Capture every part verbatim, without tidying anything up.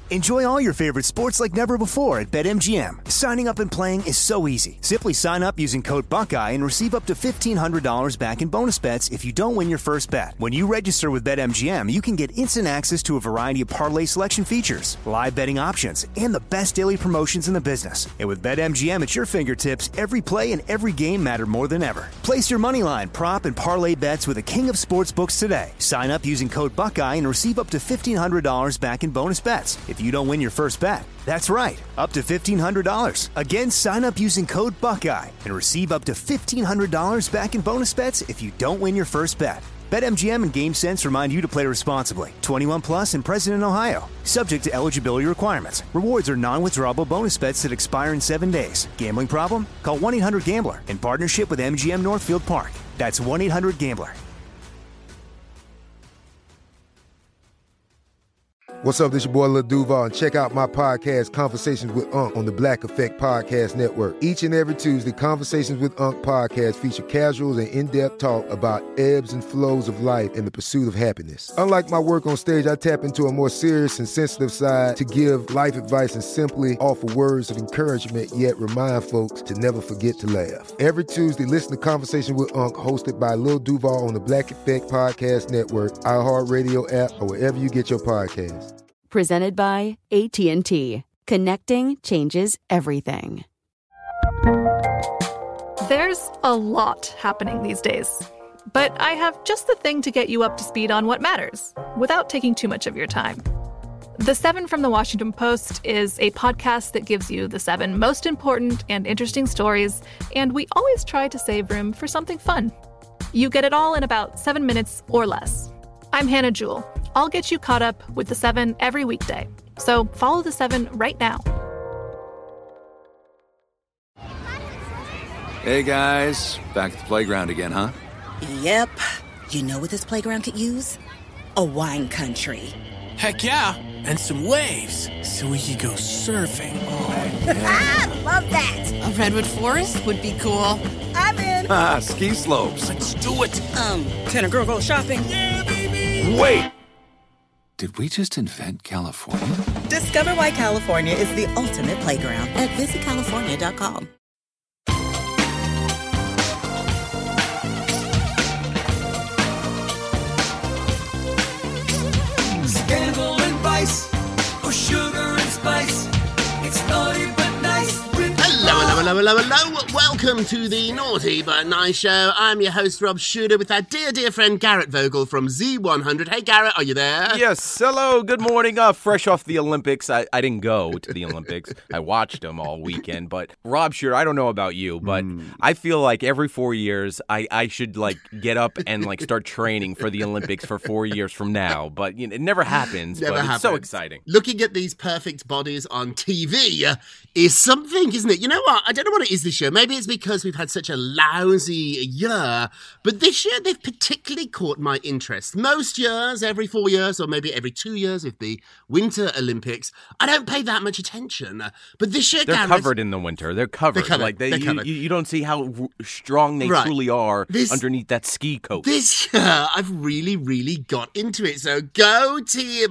Enjoy all your favorite sports like never before at BetMGM. Signing up and playing is so easy. Simply sign up using code Buckeye and receive up to fifteen hundred dollars back in bonus bets if you don't win your first bet. When you register with BetMGM, you can get instant access to a variety of parlay selection features, live betting options, and the best daily promotions in the business. And with BetMGM at your fingertips, every play and every game matter more than ever. Place your moneyline, prop, and parlay bets with the king of sportsbooks today. Sign up using code Buckeye and receive up to fifteen hundred dollars back in bonus bets if you don't win your first bet. That's right, up to fifteen hundred dollars. Again, sign up using code Buckeye and receive up to fifteen hundred dollars back in bonus bets if you don't win your first bet. BetMGM and GameSense remind you to play responsibly. twenty-one plus and present in Ohio. Subject to eligibility requirements. Rewards are non-withdrawable bonus bets that expire in seven days. Gambling problem? Call one eight hundred gambler in partnership with M G M Northfield Park. That's one eight hundred gambler. What's up, this your boy Lil Duval, and check out my podcast, Conversations with Unc, on the Black Effect Podcast Network. Each and every Tuesday, Conversations with Unc podcast feature casuals and in-depth talk about ebbs and flows of life and the pursuit of happiness. Unlike my work on stage, I tap into a more serious and sensitive side to give life advice and simply offer words of encouragement, yet remind folks to never forget to laugh. Every Tuesday, listen to Conversation with Unc, hosted by Lil Duval on the Black Effect Podcast Network, iHeartRadio app, or wherever you get your podcasts. Presented by A T and T. Connecting changes everything. There's a lot happening these days, but I have just the thing to get you up to speed on what matters without taking too much of your time. The Seven from the Washington Post is a podcast that gives you the seven most important and interesting stories, and we always try to save room for something fun. You get it all in about seven minutes or less. I'm Hannah Jewell. I'll get you caught up with The Seven every weekday. So follow The Seven right now. Hey guys, back at the playground again, huh? Yep. You know what this playground could use? A wine country. Heck yeah, and some waves, so we could go surfing. Oh, yeah. Love that. A redwood forest would be cool. I'm in. Ah, ski slopes. Let's do it. Um, can a girl go shopping? Yeah, baby. Wait. Did we just invent California? Discover why California is the ultimate playground at visit california dot com. Scandal and vice, or sugar and spice. It's naughty but nice. Hello, hello, hello, hello, hello. Welcome to the Naughty But Nice Show. I'm your host, Rob Shuter, with our dear, dear friend Garrett Vogel from Z one hundred. Hey, Garrett, are you there? Yes, hello, good morning. Uh, fresh off the Olympics. I, I didn't go to the Olympics. I watched them all weekend. But, Rob Shuter, I don't know about you, but mm. I feel like every four years I, I should, like, get up and, like, start training for the Olympics for four years from now. But you know, it never happens, never but happens. It's so exciting. Looking at these perfect bodies on T V uh, is something, isn't it? You know what? I don't know what it is this year. Maybe it's because we've had such a lousy year, but this year they've particularly caught my interest. Most years, every four years, or maybe every two years with the Winter Olympics, I don't pay that much attention. But this year, they're Garrett, covered in the winter. They're covered. They're covered. Like they, they're you, covered. You, you don't see how r- strong they right. truly are this, underneath that ski coat. This year, I've really, really got into it. So go team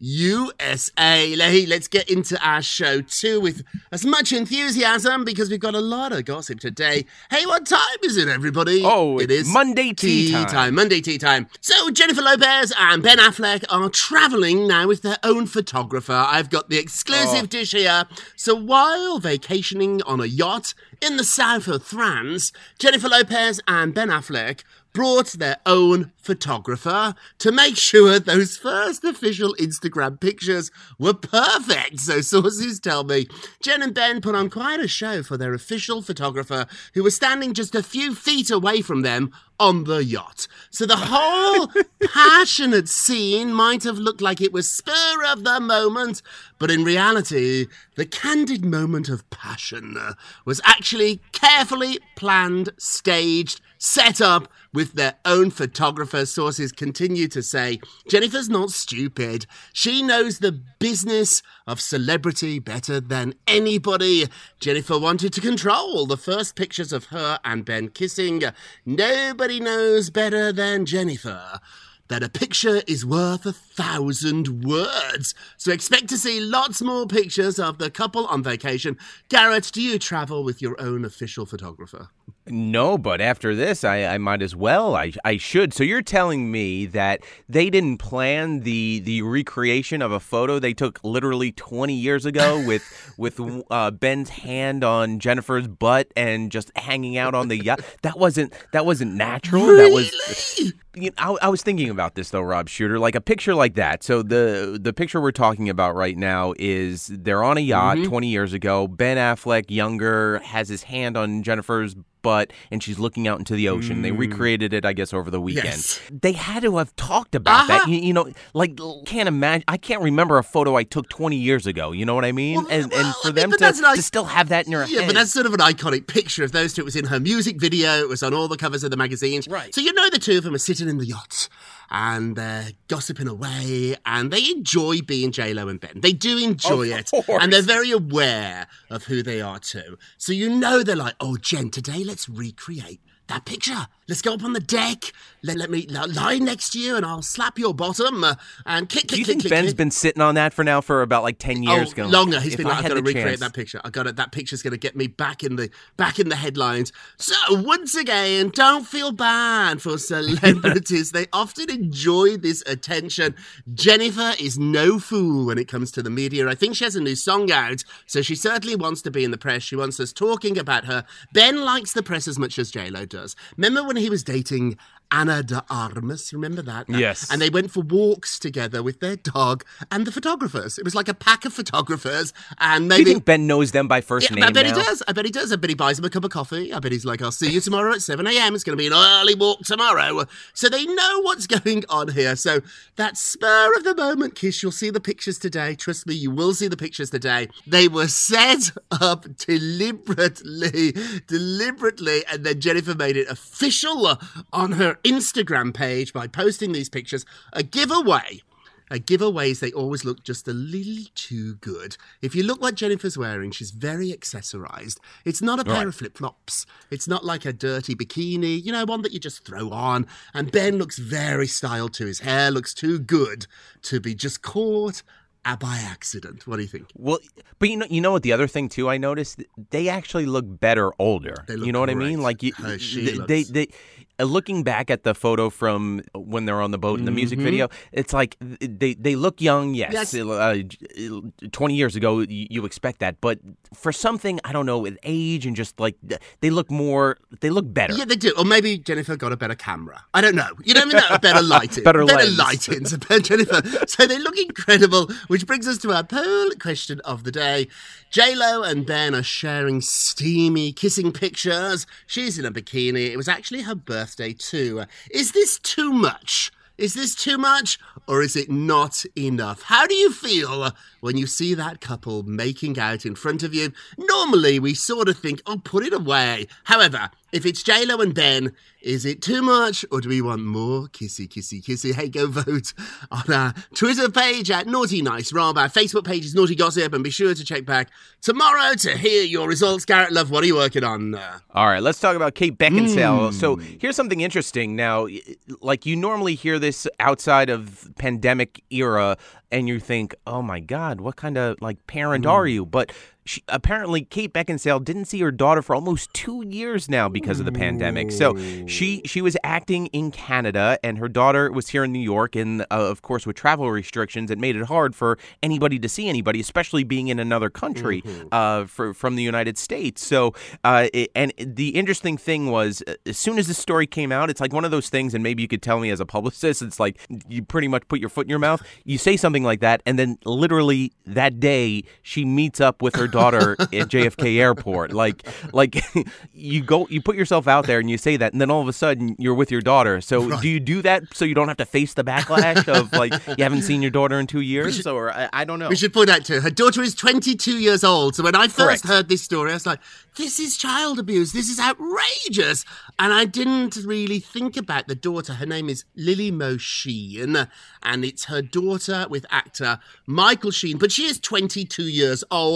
U S A. Hey, let's get into our show too with as much enthusiasm because we've got a lot of gossip today. Hey, what time is it, everybody? Oh, it is Monday tea, tea time. time. Monday tea time. So Jennifer Lopez and Ben Affleck are traveling now with their own photographer. I've got the exclusive oh. dish here. So while vacationing on a yacht in the south of France, Jennifer Lopez and Ben Affleck brought their own photographer to make sure those first official Instagram pictures were perfect. So sources tell me Jen and Ben put on quite a show for their official photographer, who was standing just a few feet away from them on the yacht. So the whole passionate scene might have looked like it was spur of the moment, but in reality, the candid moment of passion was actually carefully planned, staged, set up with their own photographer. Sources continue to say, Jennifer's not stupid. She knows the business of celebrity better than anybody. Jennifer wanted to control the first pictures of her and Ben kissing. Nobody knows better than Jennifer. that a picture is worth a thousand words. So expect to see lots more pictures of the couple on vacation. Garrett, do you travel with your own official photographer? No, but after this, I, I might as well. I I should. So you're telling me that they didn't plan the the recreation of a photo they took literally twenty years ago with with uh, Ben's hand on Jennifer's butt and just hanging out on the yacht? That wasn't that wasn't natural. Really? That was. You know, I, I was thinking about this though, Rob Shooter. Like a picture like that. So the the picture we're talking about right now is they're on a yacht mm-hmm. twenty years ago. Ben Affleck, younger, has his hand on Jennifer's butt, and she's looking out into the ocean. Mm. They recreated it, I guess, over the weekend. Yes. They had to have talked about uh-huh. that. You, you know, like can't imagine. I can't remember a photo I took twenty years ago. You know what I mean? Well, and well, and for I them mean, to, like, to still have that in your yeah, head. but that's sort of an iconic picture of those two. It was in her music video. It was on all the covers of the magazines. Right. So you know the two of them are sitting in the yacht and they're gossiping away, and they enjoy being J-Lo and Ben. They do enjoy of it, course. and they're very aware of who they are too. So you know they're like, oh, Jen, today let's recreate that picture. Let's go up on the deck. Let, let me lie next to you, and I'll slap your bottom uh, and kick, kick, Do you kick, think kick, Ben's kick. been sitting on that for now for about like ten years? Oh, going, longer. He's if been I like, I've had got to the recreate chance. that picture. I got it. That picture's going to get me back in the back in the headlines. So once again, don't feel bad for celebrities. They often enjoy this attention. Jennifer is no fool when it comes to the media. I think she has a new song out, so she certainly wants to be in the press. She wants us talking about her. Ben likes the press as much as J-Lo does. Remember when he was dating Anna de Armas, remember that? Yes. And they went for walks together with their dog and the photographers. It was like a pack of photographers, and maybe... Do you think Ben knows them by first yeah, name I bet now? he does. I bet he does. I bet he buys them a cup of coffee. I bet he's like, I'll see you tomorrow at seven a.m. It's going to be an early walk tomorrow. So they know what's going on here. So that spur of the moment kiss, you'll see the pictures today. Trust me, you will see the pictures today. They were set up deliberately, deliberately, and then Jennifer made it official on her Instagram page by posting these pictures. A giveaway. Uh, giveaways, they always look just a little too good. If you look what Jennifer's wearing, she's very accessorized. It's not a pair right. of flip-flops. It's not like a dirty bikini, you know, one that you just throw on. And Ben looks very styled too. His hair looks too good to be just caught uh, by accident. What do you think? Well, but you know, you know what? The other thing too, I noticed they actually look better older. They look you know what great. I mean? Like you, Uh, she they, looks- they, they, uh, looking back at the photo from when they're on the boat in the music Mhm. video, it's like they they look young. Yes, Yes. Uh, twenty years ago you, you expect that, but for something I don't know with age and just like they look more, they look better. Yeah, they do. Or maybe Jennifer got a better camera. I don't know. You don't even know. Better lighting. Better better lens. lighting. So Jennifer. So they look incredible, which brings us to our poll question of the day. J-Lo and Ben are sharing steamy kissing pictures. She's in a bikini. It was actually her birthday too. Is this too much? Is this too much, or is it not enough? How do you feel when you see that couple making out in front of you? Normally, we sort of think, oh, put it away. However, if it's J-Lo and Ben, is it too much, or do we want more kissy, kissy, kissy? Hey, go vote on our Twitter page at Naughty Nice Rob. Our Facebook page is Naughty Gossip, and be sure to check back tomorrow to hear your results. Garrett Love, what are you working on? Uh, All right, let's talk about Kate Beckinsale. Mm. So here's something interesting. Now, like you normally hear this outside of pandemic era, and you think, oh my God, what kind of like parent Mm. are you? But she, apparently Kate Beckinsale didn't see her daughter for almost two years now because of the pandemic. So she she was acting in Canada, and her daughter was here in New York. And uh, of course, with travel restrictions, it made it hard for anybody to see anybody, especially being in another country Mm-hmm. uh, for, from the United States. So uh, it, and the interesting thing was, uh, as soon as the story came out, it's like one of those things, and maybe you could tell me as a publicist, it's like you pretty much put your foot in your mouth. You say something like that, and then literally that day she meets up with her daughter at J F K Airport. Like, like you go, you put yourself out there and you say that, and then all of a sudden you're with your daughter. So Right. do you do that so you don't have to face the backlash of like you haven't seen your daughter in two years, should- or I, I don't know. We should point out too, her daughter is twenty-two years old. So when I first Correct. heard this story, I was like, this is child abuse. This is outrageous. And I didn't really think about the daughter. Her name is Lily Mo Sheen, and it's her daughter with actor Michael Sheen. But she is twenty-two years old.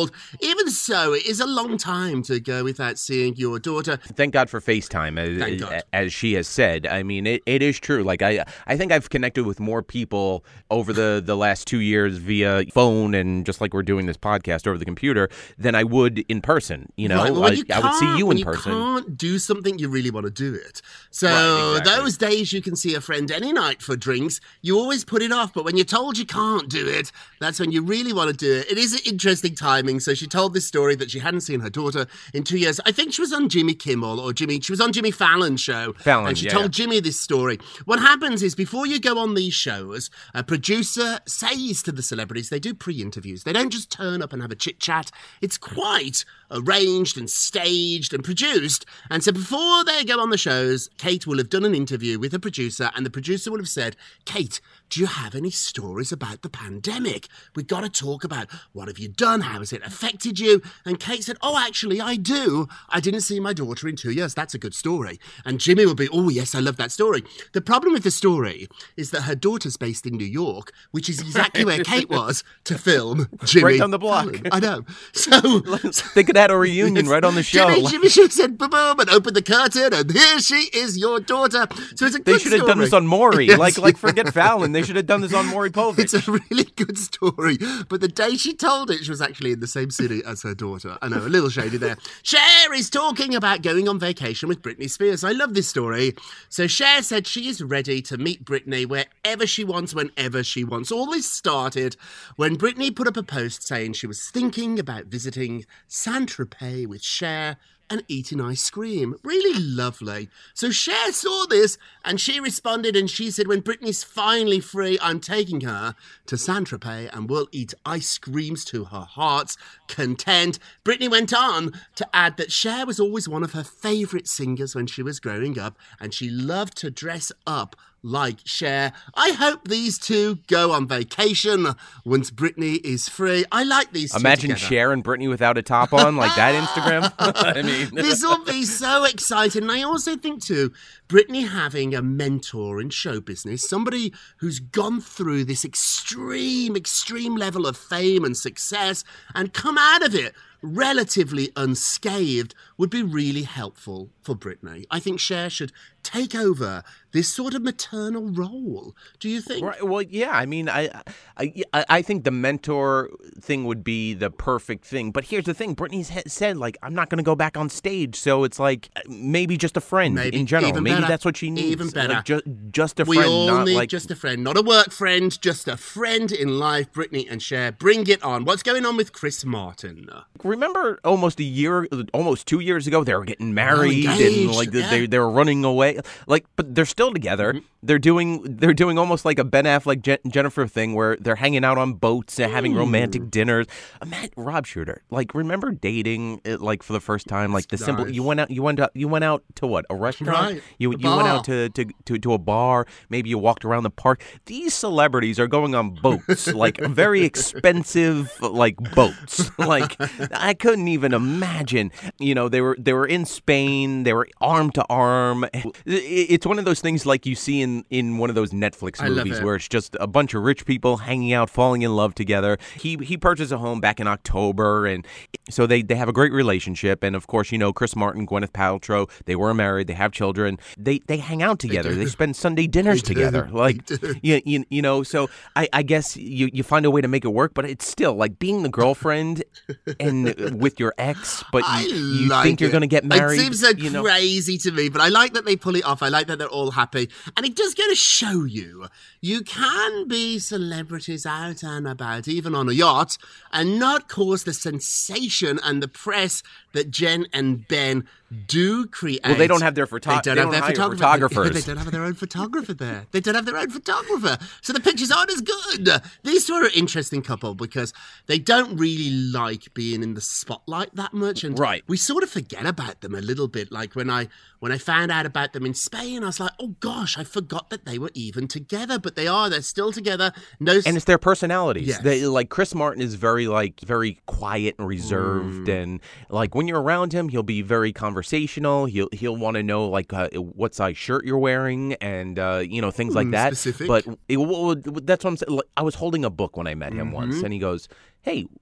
even so, it is a long time to go without seeing your daughter. Thank God for FaceTime, as, Thank God. as she has said. I mean, it, it is true. Like, I I think I've connected with more people over the, the last two years via phone and just like we're doing this podcast over the computer than I would in person. You know, Right, well, when I, you I would see you when in person. You can't do something, you really want to do it. So Right, exactly. those days you can see a friend any night for drinks, you always put it off. But when you're told you can't do it, that's when you really want to do it. It is an interesting timing. So she told this story that she hadn't seen her daughter in two years. I think she was on Jimmy Kimmel or Jimmy. She was on Jimmy Fallon's show. Fallon, and she yeah, told yeah. Jimmy this story. What happens is before you go on these shows, a producer says to the celebrities, they do pre-interviews. They don't just turn up and have a chit-chat. It's quite arranged and staged and produced. And so before they go on the shows, Kate will have done an interview with a producer, and the producer will have said, Kate, do you have any stories about the pandemic? We've got to talk about what have you done? How has it affected you? And Kate said, oh, actually, I do. I didn't see my daughter in two years. That's a good story. And Jimmy will be, oh, yes, I love that story. The problem with the story is that her daughter's based in New York, which is exactly where Kate was to film Jimmy. Right down the block. Fallon. I know. So they could have had a reunion right on the show. Jimmy, Jimmy should have said boom, boom, and opened the curtain, and here she is, your daughter. So it's a They good should have story. done this on Maury. Yes. Like, like forget Fallon. They should have done this on Maury Povich. It's a really good story. But the day she told it, she was actually in the same city as her daughter. I know, a little shady there. Cher is talking about going on vacation with Britney Spears. I love this story. So Cher said she is ready to meet Britney wherever she wants, whenever she wants. All this started when Britney put up a post saying she was thinking about visiting Saint-Tropez with Cher and eating ice cream. Really lovely. So Cher saw this and she responded and she said, when Britney's finally free, I'm taking her to Saint-Tropez and we'll eat ice creams to her heart's content. Britney went on to add that Cher was always one of her favourite singers when she was growing up and she loved to dress up like Cher. I hope these two go on vacation once Britney is free. I like these two Imagine together. Cher and Britney without a top on, like that Instagram. I mean, This will be so exciting. And I also think, too, Britney having a mentor in show business, somebody who's gone through this extreme, extreme level of fame and success and come out of it relatively unscathed, would be really helpful for Britney. I think Cher should take over this sort of maternal role. Do you think? Right, well, yeah. I mean, I, I, I think the mentor thing would be the perfect thing. But here's the thing: Britney's ha- said, like, I'm not going to go back on stage, so it's like maybe just a friend Maybe, in general. even Maybe better. that's what she needs. Even better. Like, ju- just a We friend, all not need like just a friend, not a work friend, just a friend in life. Britney and Cher, bring it on. What's going on with Chris Martin? Remember, almost a year, almost two years ago, they were getting married and engaged, like yeah. they they were running away. Like, but they're still together. Mm-hmm. They're doing they're doing almost like a Ben Affleck Je- Jennifer thing where they're hanging out on boats and having Mm. romantic dinners. Matt Rob Shooter, like, remember dating it, like for the first time, like the simple. Nice. You went out. You went out. You went out to what? A restaurant. Right, You a you went bar. out to, to to to a bar. Maybe you walked around the park. These celebrities are going on boats, like very expensive, like boats. Like, I couldn't even imagine. You know, they were they were in Spain. They were arm to arm. It- It's one of those things like you see in, in one of those Netflix I love movies it. where it's just a bunch of rich people hanging out, falling in love together. He he purchased a home back in October, and so they, they have a great relationship. And of course, you know, Chris Martin, Gwyneth Paltrow, they were married. They have children. They they hang out together. They, do. spend Sunday dinners They do. together. Like, They do. you, you, you know, so I, I guess you, you find a way to make it work, but it's still like being the girlfriend and with your ex, but I you, you like think you're it. going to get married. It seems so you know? crazy to me, but I like that they pull it off. I like that they're all happy. And it does go to show you, you can be celebrities out and about, even on a yacht, and not cause the sensation and the press that Jen and Ben do create. Well, they don't have their photo- They don't they have don't their hire photographer. photographers. They don't have their own photographer there. They don't have their own photographer. So the pictures aren't as good. These two are an interesting couple because they don't really like being in the spotlight that much. And Right. we sort of forget about them a little bit. Like when I when I found out about them in Spain, I was like, oh gosh, I forgot that they were even together. But they are. They're still together. No, And it's their personalities. Yes. They, like Chris Martin is very like very quiet and reserved, Mm. and like when you're around him, he'll be very conversational. He'll he'll want to know like uh, what size shirt you're wearing, and uh, you know things like Mm, that. specific. But it, well, that's what I'm saying. Like, I was holding a book when I met him once, Mhm. and he goes, "Hey,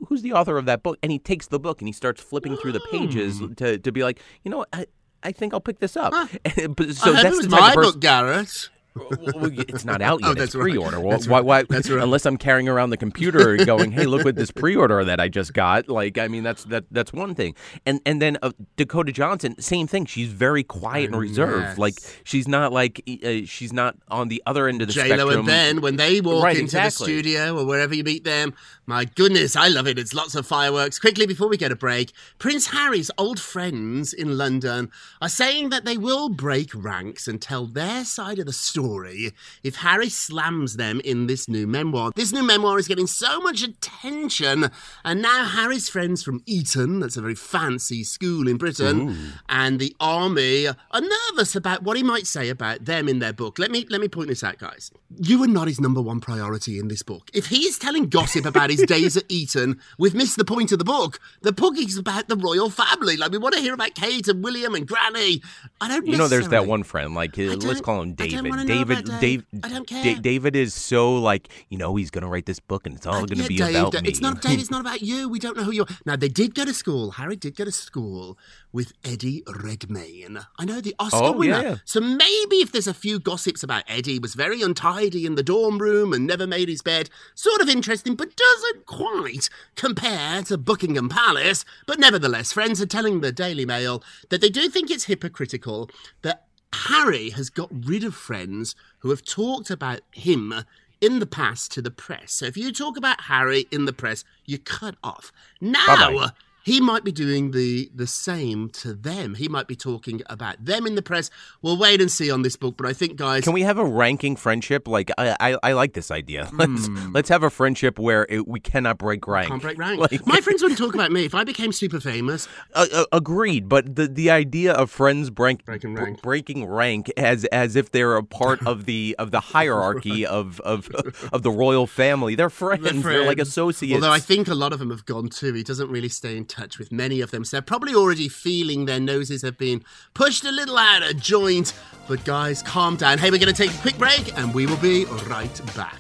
who's the author of that book? And he takes the book and he starts flipping through the pages to to be like, you know, I I think I'll pick this up. Huh. But, so I heard that's it was the type my of person- book, Garrett. Well, it's not out yet. Oh, it's that's right. pre-order. Well, That's why, right. why, That's right. Unless I'm carrying around the computer going, "Hey, look what this pre-order that I just got." Like, I mean, that's that that's one thing. And and then uh, Dakota Johnson, same thing. She's very quiet and reserved. yes. Like, she's not like uh, she's not on the other end of the J-Lo spectrum. and Ben, when they walk Right, into exactly. the studio or wherever you meet them, my goodness, I love it. It's lots of fireworks. Quickly, before we get a break, Prince Harry's old friends in London are saying that they will break ranks and tell their side of the story if Harry slams them in this new memoir. This new memoir is getting so much attention, and now Harry's friends from Eton, that's a very fancy school in Britain, Ooh. and the army are nervous about what he might say about them in their book. Let me let me point this out, guys. You are not his number one priority in this book. If he's telling gossip about his days at Eton, we've missed the point of the book. The book is about the royal family. Like, we want to hear about Kate and William and Granny. I don't You know, there's that necessarily- one friend, like, uh, let's don't- call him I don't David. wanna know David, about Dave, Dave. I don't care. Da- David is so like, you know, he's going to write this book and it's all going to Yeah, be Dave, about Dave, me. It's not, Dave, it's not about you. We don't know who you are. Now, they did go to school. Harry did go to school with Eddie Redmayne. I know, the Oscar Oh, winner. yeah, yeah. So maybe if there's a few gossips about Eddie, was very untidy in the dorm room and never made his bed, sort of interesting, but doesn't quite compare to Buckingham Palace. But nevertheless, friends are telling the Daily Mail that they do think it's hypocritical that Harry has got rid of friends who have talked about him in the past to the press. So if you talk about Harry in the press, you're cut off. Now, Bye-bye. he might be doing the, the same to them. He might be talking about them in the press. We'll wait and see on this book, but I think, guys... Can we have a ranking friendship? Like, I I, I like this idea. Let's Hmm. let's have a friendship where it, we cannot break rank. Can't break rank. Like- My friends wouldn't talk about me. If I became super famous... Uh, uh, agreed, but the, the idea of friends break, Breaking br- rank. breaking rank as as if they're a part of the of the hierarchy of, of of the royal family. They're friends. They're They're like friends. associates. Although I think a lot of them have gone too. He doesn't really stay in touch with many of them. So they're probably already feeling their noses have been pushed a little out of joint. But guys, calm down. Hey, we're going to take a quick break and we will be right back.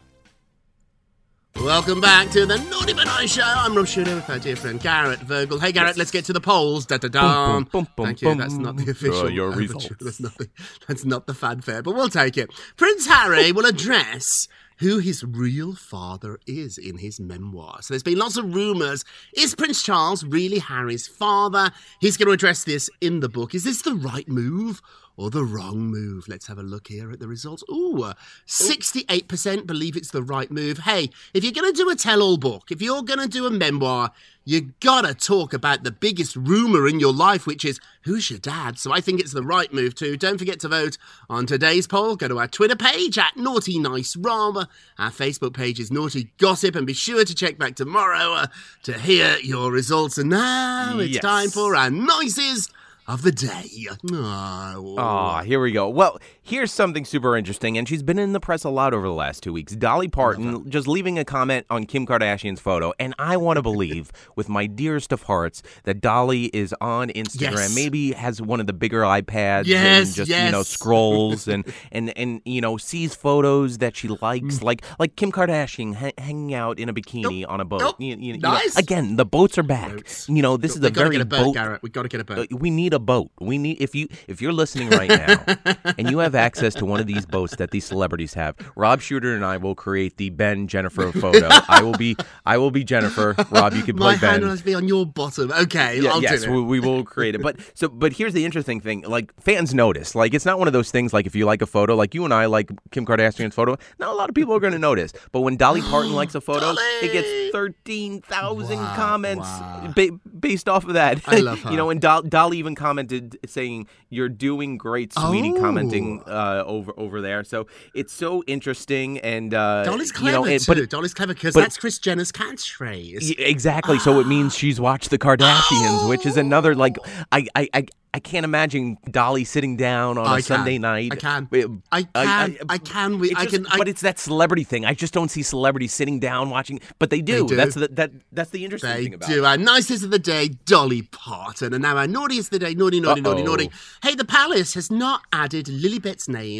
Welcome back to the Naughty But Nice Show. I'm Rob Shooter with our dear friend Garrett Virgil. Hey, Garrett, Yes. let's get to the polls. Da da da. Boom, boom, boom, Thank you. boom. That's not the official. Uh, your overture. results. That's not the, that's not the fanfare, but we'll take it. Prince Harry will address who his real father is in his memoir. So there's been lots of rumours. Is Prince Charles really Harry's father? He's going to address this in the book. Is this the right move or the wrong move? Let's have a look here at the results. Ooh, uh, sixty-eight percent believe it's the right move. Hey, if you're going to do a tell-all book, if you're going to do a memoir, you gotta talk about the biggest rumour in your life, which is, who's your dad? So I think it's the right move too. Don't forget to vote on today's poll. Go to our Twitter page at Naughty Nice Rob. Our Facebook page is Naughty Gossip, and be sure to check back tomorrow uh, to hear your results. And now it's Yes. time for our Nices of the day. Oh. Ah, here we go. Well, here's something super interesting, and she's been in the press a lot over the last two weeks. Dolly Parton just leaving a comment on Kim Kardashian's photo, and I want to believe, with my dearest of hearts, that Dolly is on Instagram. Yes. Maybe has one of the bigger iPads Yes, and just yes. you know scrolls and and and you know sees photos that she likes, like like Kim Kardashian ha- hanging out in a bikini on a boat. Nope. You- you- you know, Nice. again, the boats are back. Boats. You know, this is we a gotta very get a boat, boat. Garrett. We gotta get a boat. Uh, we need a boat. We need if you if you're listening right now and you have access to one of these boats that these celebrities have, Rob Shooter and I will create the Ben Jennifer photo. I will be I will be Jennifer. Rob, you can play My Ben. hand must be on your bottom. Okay, Yeah, I'll yes, do it. we, we will create it. But so, but here's the interesting thing: like fans notice. Like it's not one of those things. Like if you like a photo, like you and I like Kim Kardashian's photo, not a lot of people are going to notice. But when Dolly Parton likes a photo, it gets thirteen thousand Wow, comments wow. ba- based off of that. I love her. You know, and Do- Dolly even commented saying, "You're doing great, sweetie." Oh. Commenting uh, over over there. So it's so interesting, and uh, Dolly's you clever know, it, too. but Dolly's clever because but- that's Kris Jenner's catchphrase. Y- Exactly. So it means she's watched the Kardashians, which is another like I I I, I can't imagine Dolly sitting down on a I can. Sunday night. I can. Wait, I can. I can. We- it's I just- can- I- but it's that celebrity thing. I just don't see celebrities sitting down watching, but they do. They do. That's the, that that's the interesting They thing about do. it. Our nicest of the day, Dolly Parton. And now our naughtiest of the day, naughty, naughty, naughty, Uh-oh. naughty. Hey, the Palace has not added Lilibet's name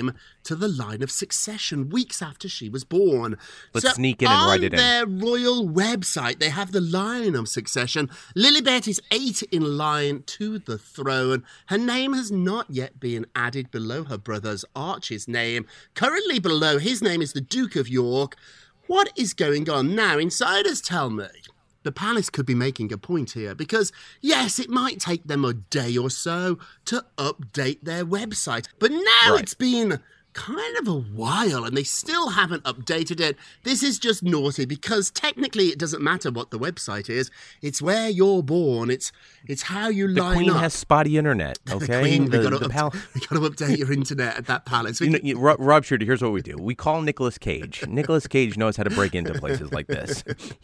to the line of succession weeks after she was born. Let's so sneak in and write it in. On their royal website, they have the line of succession. Lilibet is eight in line to the throne. Her name has not yet been added below her brother's Archie's name. Currently below his name is the Duke of York. What is going on now? Insiders tell me the palace could be making a point here because, yes, it might take them a day or so to update their website. But now Right. it's been kind of a while and they still haven't updated it. This is just naughty because technically it doesn't matter what the website is. It's where you're born. It's it's how you The line Queen up. has spotty internet, okay? The Queen, The- we got the to pal- update your internet at that palace. We You know, can- you, Rob, Rob Schuster, here's what we do. We call Nicolas Cage. Nicolas Cage knows how to break into places like this.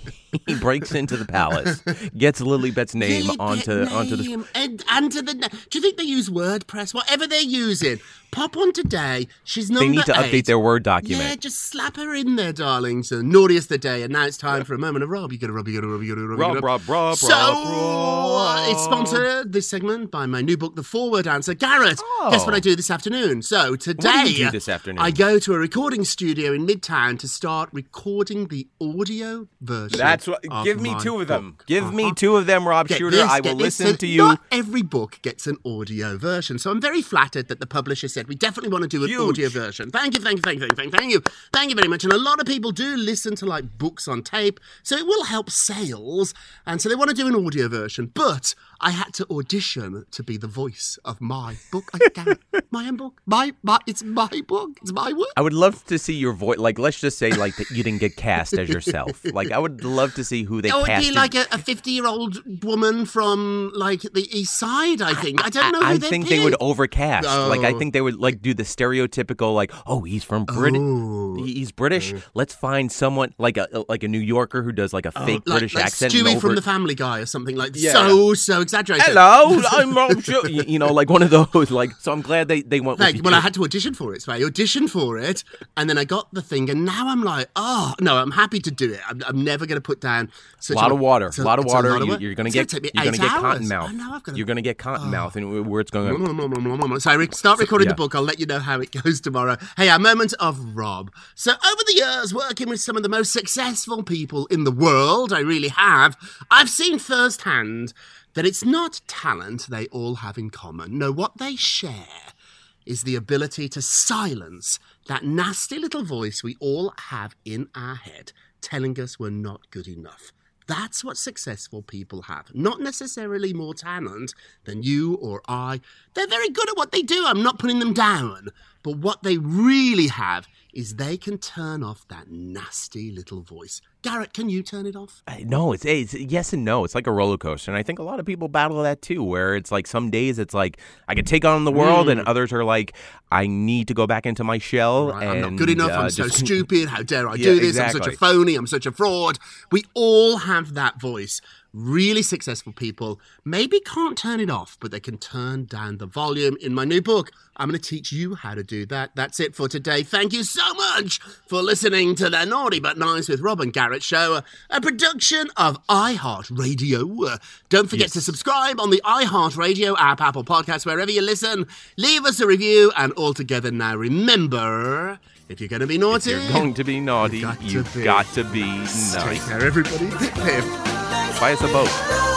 He breaks into the palace, gets Lilibet's name Lilibet onto onto the. name and onto the. na- Do you think they use WordPress? Whatever they're using, pop on today. She's number They need to update eight. their Word document. Yeah, just slap her in there, darling. So naughtiest of the day, and now it's time for a moment of Rob. You gotta Rob, you gotta Rob, you gotta Rob, you Rob, gotta Rob, Rob, So Rob, Rob. it's sponsored this segment by my new book, The Forward Answer. Garrett, Oh. guess what I do this afternoon? So today, you do this afternoon? I go to a recording studio in Midtown to start recording the audio version. That's what. of Give me my two of them. book. Give me Uh-huh. two of them, Rob Get Schuster. this, I will get this. listen So to you. Not every book gets an audio version, so I'm very flattered that the publisher said we definitely want to do an Huge. audio version. Thank you, thank you, thank you, thank you, thank you, thank you very much. And a lot of people do listen to like books on tape, so it will help sales. And so they want to do an audio version, but I had to audition to be the voice of my book. I can't. My own book. My my. It's my book. It's my work. I would love to see your voice. Like, let's just say, like, that you didn't get cast as yourself. Like, I would love to see who they It would cast. be like a fifty-year-old woman from like the East Side. I think. I don't know. Who I they'd think they pick. would overcast. Like, I Oh. think they would like do the stereotypical, like, oh, he's from Britain. Oh. He's British. Let's find someone like a like a New Yorker who does like a Oh, fake like, British like accent. Stewie and from over- The Family Guy or something like Yeah. so so exaggerated. Hello, I'm Rob Schuster. You, you know, like one of those. Like, so I'm glad they they went. Like, with well, I had to audition for it, so I auditioned for it, and then I got the thing, and now I'm like, oh no, I'm happy to do it. I'm, I'm never going to put down such a lot a of water. it's A lot of it's a water. lot of You, work. you're gonna It's get take me you're gonna eight get hours. cotton mouth. I know, I've gotta- You're gonna get cotton mouth, and where it's going. So I re- start recording Yeah. the book. I'll let you know how it goes tomorrow. Hey, our moment of Rob. So over the years, working with some of the most successful people in the world, I really have, I've seen firsthand that it's not talent they all have in common. No, what they share is the ability to silence that nasty little voice we all have in our head telling us we're not good enough. That's what successful people have. Not necessarily more talent than you or I. They're very good at what they do. I'm not putting them down. But what they really have is they can turn off that nasty little voice. Garrett, can you turn it off? No, it's, it's yes and no. It's like a roller coaster, and I think a lot of people battle that too. Where it's like some days it's like I can take on the world, Mm. and others are like I need to go back into my shell. Right, and, I'm not good enough. uh, I'm so just- stupid. How dare I Yeah, do this? I'm exactly. such a phony. I'm such a fraud. We all have that voice. Really successful people maybe can't turn it off, but they can turn down the volume. In my new book, I'm going to teach you how to do that. That's it for today. Thank you so much for listening to the Naughty But Nice with Rob and Garrett show, a production of iHeartRadio. Uh, Don't forget Yes. to subscribe on the iHeartRadio app, Apple Podcasts, wherever you listen. Leave us a review, and all together now, remember, if you're going to be naughty, If you're going to be naughty, got to you've be. got to be Take nice. care, everybody. Pip. Buy us a boat.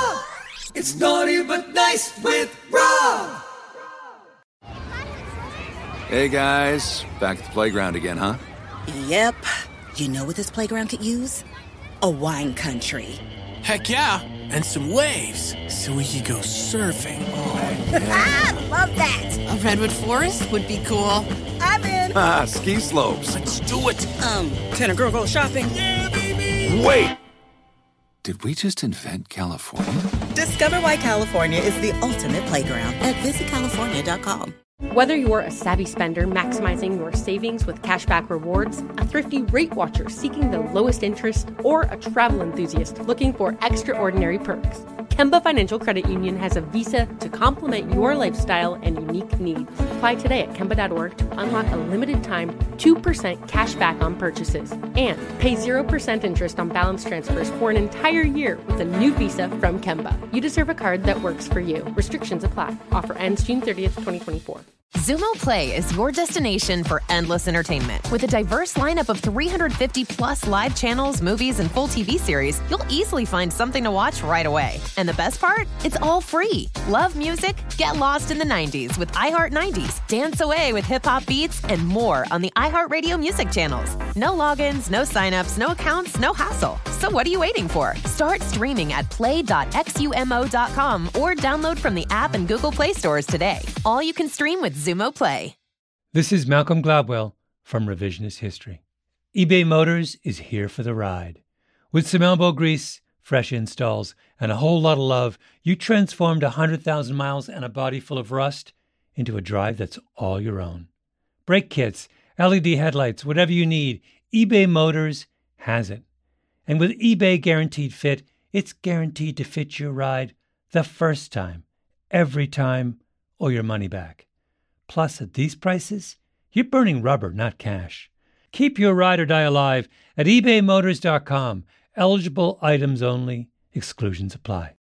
It's Naughty But Nice with Rob. Hey guys, back at the playground again, huh? Yep. You know what this playground could use? A wine country. Heck yeah, and some waves so we could go surfing. Ah, love that. A redwood forest would be cool. I'm in. Ah, ski slopes. Let's do it. Um, can a girl go shopping? Yeah, baby. Wait! Did we just invent California? Discover why California is the ultimate playground at visit california dot com. Whether you're a savvy spender maximizing your savings with cashback rewards, a thrifty rate watcher seeking the lowest interest, or a travel enthusiast looking for extraordinary perks, Kemba Financial Credit Union has a visa to complement your lifestyle and unique needs. Apply today at Kemba dot org to unlock a limited time two percent cash back on purchases and pay zero percent interest on balance transfers for an entire year with a new visa from Kemba. You deserve a card that works for you. Restrictions apply. Offer ends June thirtieth, twenty twenty-four. Xumo Play is your destination for endless entertainment. With a diverse lineup of three hundred fifty plus live channels, movies, and full T V series, you'll easily find something to watch right away. And the best part? It's all free. Love music? Get lost in the nineties with iHeart nineties, dance away with hip-hop beats, and more on the iHeartRadio music channels. No logins, no signups, no accounts, no hassle. So what are you waiting for? Start streaming at play dot xumo dot com or download from the app and Google Play stores today. All you can stream with Xumo Play. This is Malcolm Gladwell from Revisionist History. eBay Motors is here for the ride. With some elbow grease, fresh installs, and a whole lot of love, you transformed one hundred thousand miles and a body full of rust into a drive that's all your own. Brake kits, L E D headlights, whatever you need, eBay Motors has it. And with eBay Guaranteed Fit, it's guaranteed to fit your ride the first time, every time, or your money back. Plus, at these prices, you're burning rubber, not cash. Keep your ride or die alive at ebay motors dot com. Eligible items only. Exclusions apply.